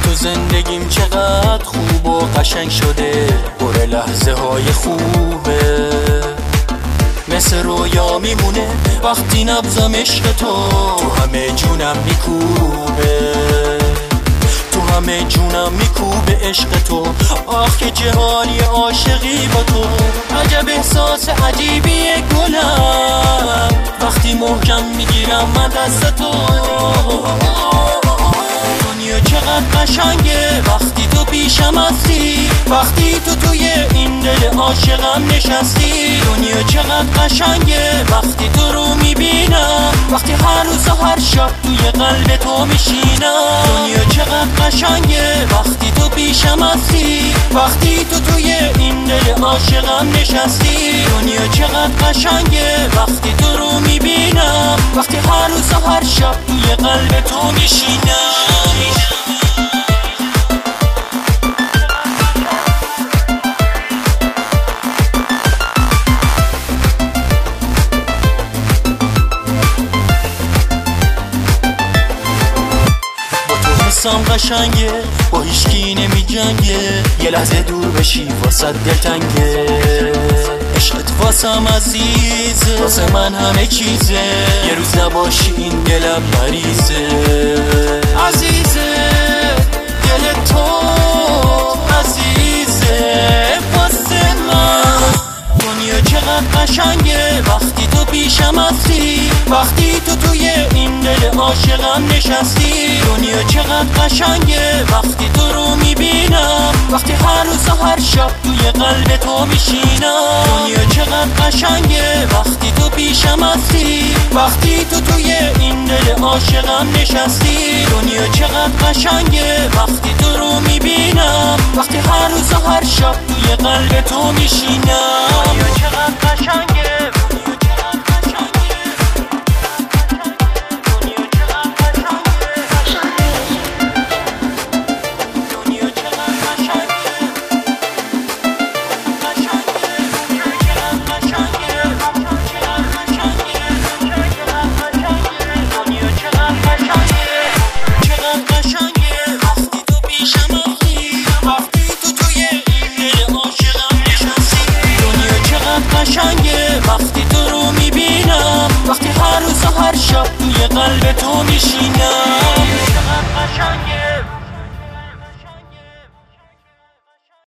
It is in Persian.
تو زندگیم چقدر خوب و قشنگ شده، پر لحظه های خوبه، مثل رویا میمونه وقتی نبضم عشق تو همه جونم میکوبه، تو همه جونم میکوبه عشق تو. آخ که جهانی عاشقی با تو، عجب احساس عجیبیه گلم وقتی محکم میگیرم من دست تو. دنیا چقدر قشنگه وقتی تو پیشم هستی، وقتی تو توی این دل عاشقم نشستی. دنیا چقدر قشنگه وقتی تو رو میبینم، وقتی هر روز و هر شب توی قلب تو میشینم. دنیا چقدر قشنگه وقتی تو پیشم هستی، وقتی تو توی این دل عاشقم نشستی. دنیا چقدر قشنگه وقتی تو رو میبینم، وقتی هر روز و هر شب توی قلب تو میشینم. حسم قشنگه با هیچکی نمی جنگه، یه لحظه دور بشی واسه دلتنگه. عشقت واسم عزیزه، واسه من همه چیزه، یه روز نباشی این دلم مریضه. عزیزه دل تو عزیزه واسه من. دنیا چقدر قشنگه وقتی تو پیشم هستی، وقتی تو توی این دل عاشقم نشستی. دنیا چقدر قشنگه وقتی تو رو میبینم، وقتی هر روز و هر شب توی قلب تو میشینم. دنیا چقدر قشنگه وقتی تو پیشم هستی، وقتی تو توی این دل عاشقم نشستی. دنیا چقدر قشنگه وقتی تو رو میبینم، وقتی هر روز و هر شب توی قلب تو میشینم. دنیا چقدر قشنگه. قشنگه وقتی تو رو میبینم، وقتی هر روز و هر شب توی قلب تو میشینم.